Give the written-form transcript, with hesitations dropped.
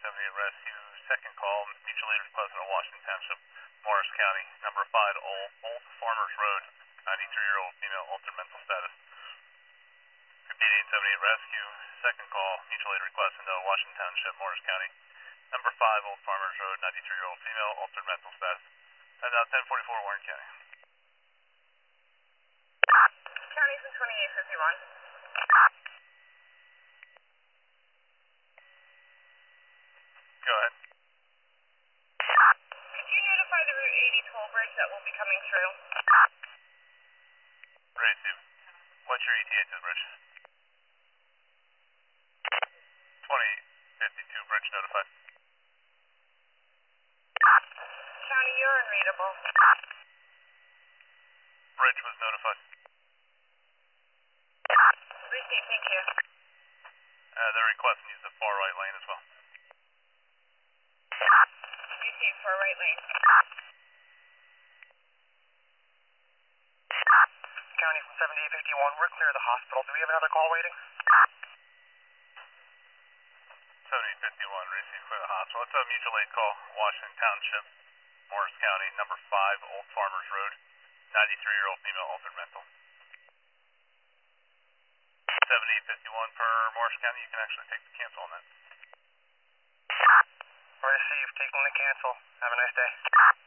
8878 Rescue, second call, mutual aid request in Washington Township, Morris County, number 5, Old Farmers Road, 93-year-old female, altered mental status. Repeat 8878 Rescue, second call, mutual aid request in Washington Township, Morris County, number 5, Old Farmers Road, 93-year-old female, altered mental status. And 1044 Warren County. County's in 2851. Go ahead. Could you notify the Route 80 toll bridge that will be coming through? Ready to. What's your ETA to the bridge? 2052 bridge notified. County, you're unreadable. Bridge was notified. Received, thank you. They're requesting use the far right lane as well. Received for right lane. County from 7851, we're clear of the hospital. Do we have another call waiting? 7051, received for the hospital. It's a mutual aid call, Washington Township, Morris County, number 5, Old Farmers Road, 93-year-old female, altered mental. 7851 for Morris County, you can actually take the cancel on that. Received, taking the cancel. Have a nice day.